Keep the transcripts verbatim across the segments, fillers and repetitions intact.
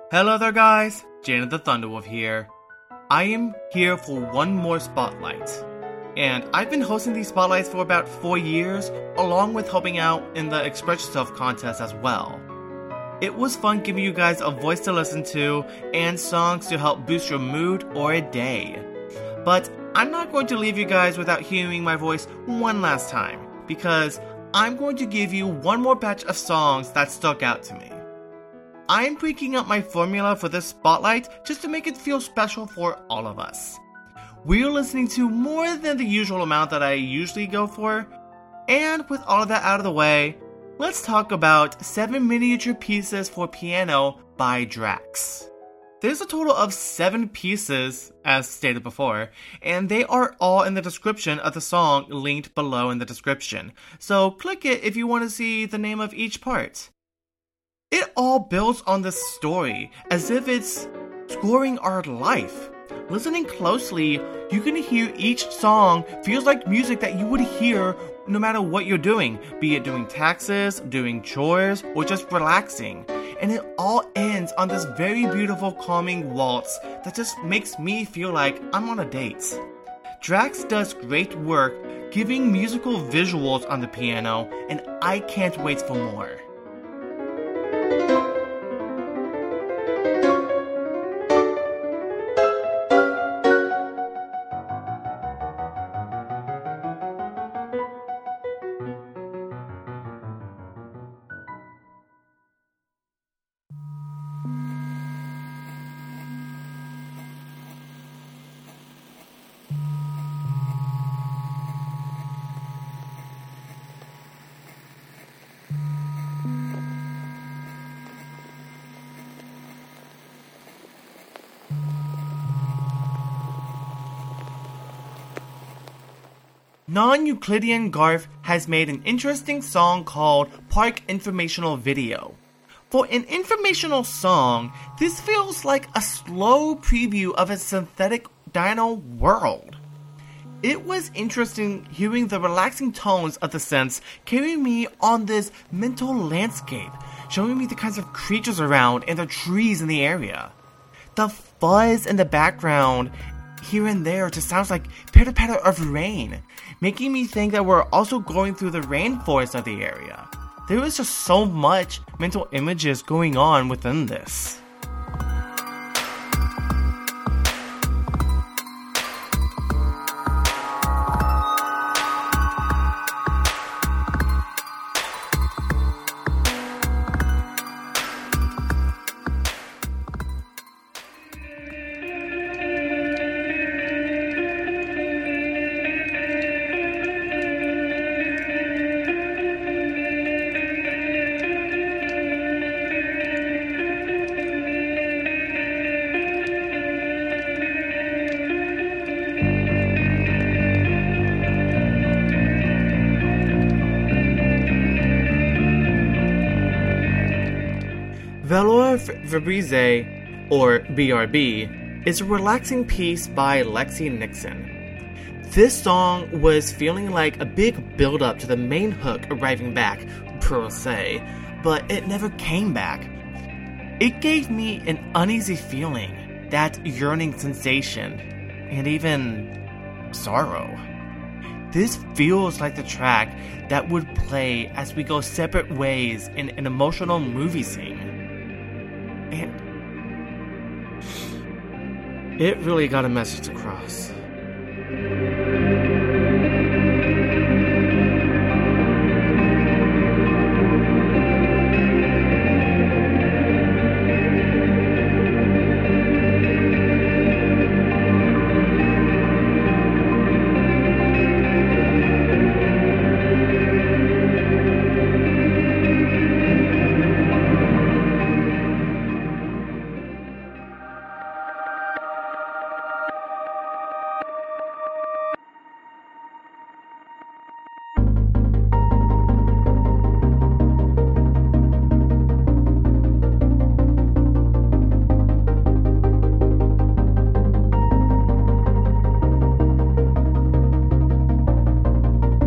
Hello there guys, Janet the Thunderwolf here. I am here for one more spotlight. And I've been hosting these spotlights for about four years, along with helping out in the Express Yourself contest as well. It was fun giving you guys a voice to listen to and songs to help boost your mood or a day. But I'm not going to leave you guys without hearing my voice one last time, because I'm going to give you one more batch of songs that stuck out to me. I'm tweaking up my formula for this spotlight just to make it feel special for all of us. We're listening to more than the usual amount that I usually go for, and with all of that out of the way, let's talk about seven Miniature Pieces for Piano by Drax. There's a total of seven pieces, as stated before, and they are all in the description of the song linked below in the description, so click it if you want to see the name of each part. It all builds on this story, as if it's scoring our life. Listening closely, you can hear each song feels like music that you would hear no matter what you're doing, be it doing taxes, doing chores, or just relaxing. And it all ends on this very beautiful calming waltz that just makes me feel like I'm on a date. Drax does great work giving musical visuals on the piano, and I can't wait for more. Non-Euclidean Garth has made an interesting song called Park Informational Video. For an informational song, this feels like a slow preview of a synthetic dino world. It was interesting hearing the relaxing tones of the synths carrying me on this mental landscape, showing me the kinds of creatures around and the trees in the area. The fuzz in the background here and there just sounds like pitter-patter of rain, making me think that we're also going through the rainforest of the area. There is just so much mental images going on within this. Velour Vibrise, or B R B, is a relaxing piece by Lexi Nixon. This song was feeling like a big build-up to the main hook arriving back, per se, but it never came back. It gave me an uneasy feeling, that yearning sensation, and even sorrow. This feels like the track that would play as we go separate ways in an emotional movie scene. And it really got a message across.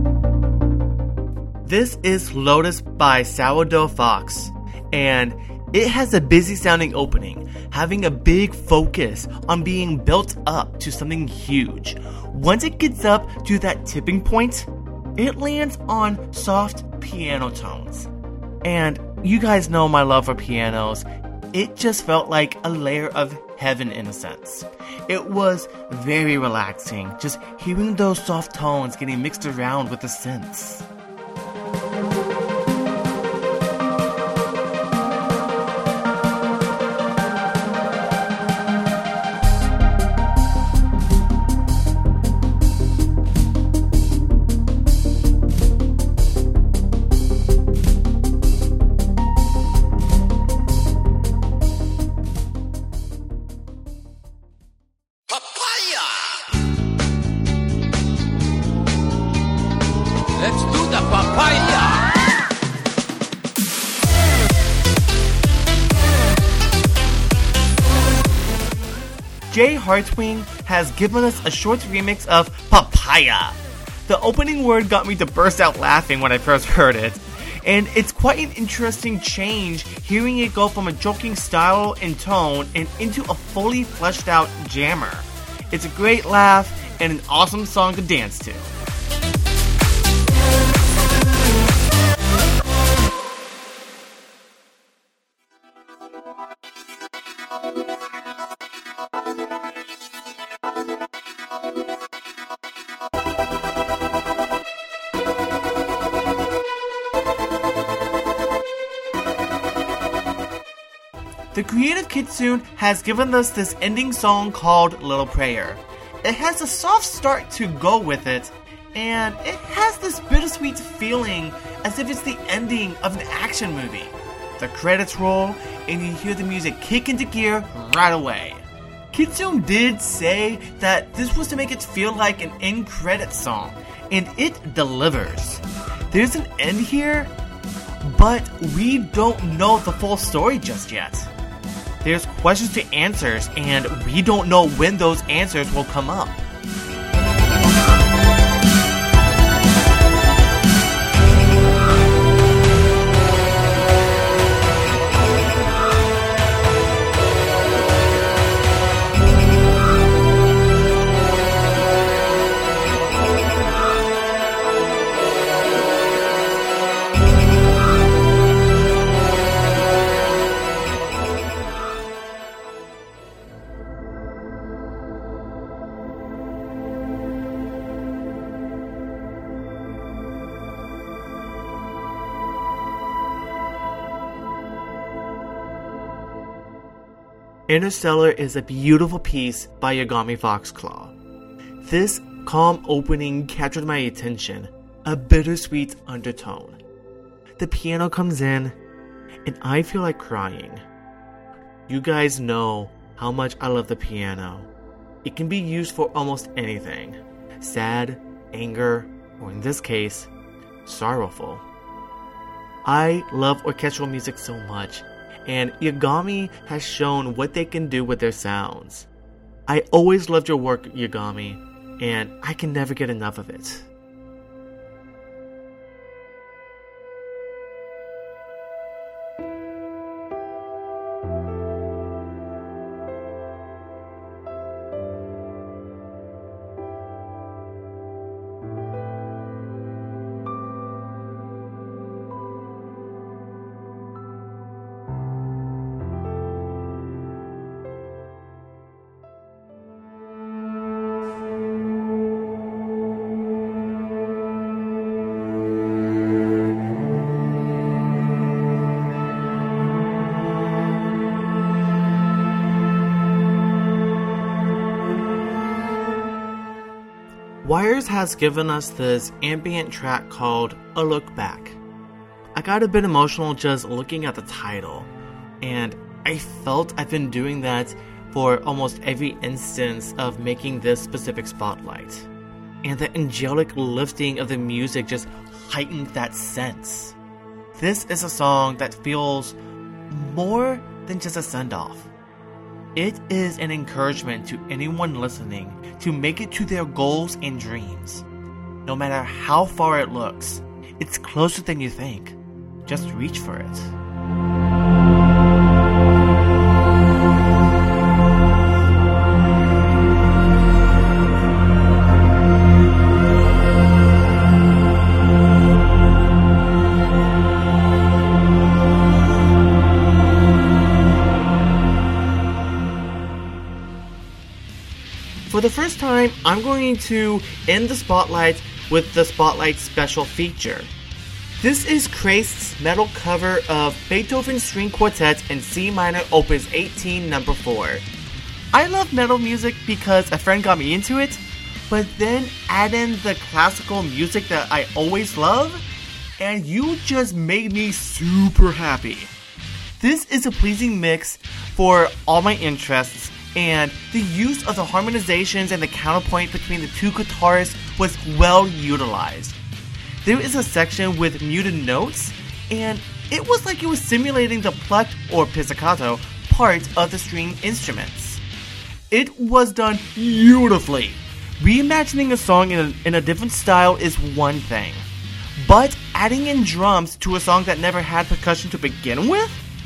This is Lotus by Sourdough Fox, and It has a busy sounding opening, having a big focus on being built up to something huge. Once it gets up to that tipping point, it lands on soft piano tones. And you guys know my love for pianos. It just felt like a layer of heaven in a sense. It was very relaxing, just hearing those soft tones getting mixed around with the synths. Let's do the papaya! Jay Hartwing has given us a short remix of Papaya. The opening word got me to burst out laughing when I first heard it, and it's quite an interesting change hearing it go from a joking style and tone and into a fully fleshed out jammer. It's a great laugh and an awesome song to dance to. The creative Kitsune has given us this ending song called Little Prayer. It has a soft start to go with it, and it has this bittersweet feeling as if it's the ending of an action movie. The credits roll, and you hear the music kick into gear right away. Kitsune did say that this was to make it feel like an end credits song, and it delivers. There's an end here, but we don't know the full story just yet. There's questions to answers, and we don't know when those answers will come up. Interstellar is a beautiful piece by Yagami Foxclaw. This calm opening captured my attention, a bittersweet undertone. The piano comes in, and I feel like crying. You guys know how much I love the piano. It can be used for almost anything. Sad, anger, or in this case, sorrowful. I love orchestral music so much, and Yagami has shown what they can do with their sounds. I always loved your work, Yagami, and I can never get enough of it. Wires has given us this ambient track called A Look Back. I got a bit emotional just looking at the title, and I felt I've been doing that for almost every instance of making this specific spotlight. And the angelic lifting of the music just heightened that sense. This is a song that feels more than just a send-off. It is an encouragement to anyone listening to make it to their goals and dreams. No matter how far it looks, it's closer than you think. Just reach for it. For the first time, I'm going to end the spotlight with the Spotlight special feature. This is Kreist's metal cover of Beethoven's String Quartet in C minor opus eighteen number four. I love metal music because a friend got me into it, but then add in the classical music that I always love, and you just made me super happy. This is a pleasing mix for all my interests, and the use of the harmonizations and the counterpoint between the two guitarists was well utilized. There is a section with muted notes, and it was like it was simulating the plucked or pizzicato part of the string instruments. It was done beautifully. Reimagining a song in a, in a different style is one thing, but adding in drums to a song that never had percussion to begin with?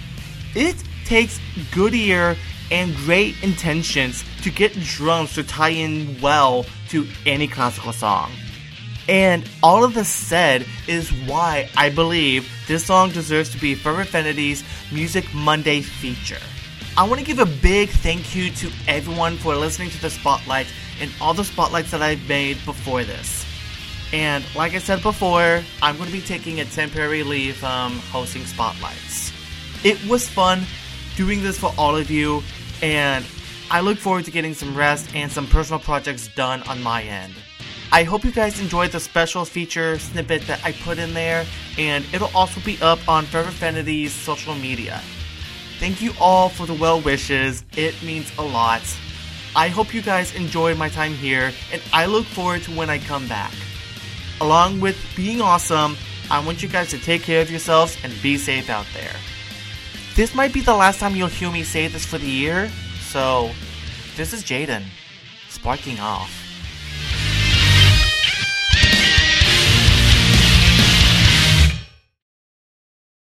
It takes good ear and great intentions to get drums to tie in well to any classical song. And all of this said is why I believe this song deserves to be Forever Affinity's Music Monday feature. I want to give a big thank you to everyone for listening to the Spotlight and all the Spotlights that I've made before this. And like I said before, I'm going to be taking a temporary leave from hosting Spotlights. It was fun doing this for all of you, and I look forward to getting some rest and some personal projects done on my end. I hope you guys enjoyed the special feature snippet that I put in there, and it'll also be up on Forever Affinity's social media. Thank you all for the well wishes, it means a lot. I hope you guys enjoyed my time here, and I look forward to when I come back. Along with being awesome, I want you guys to take care of yourselves and be safe out there. This might be the last time you'll hear me say this for the year, so this is Jaden, sparking off.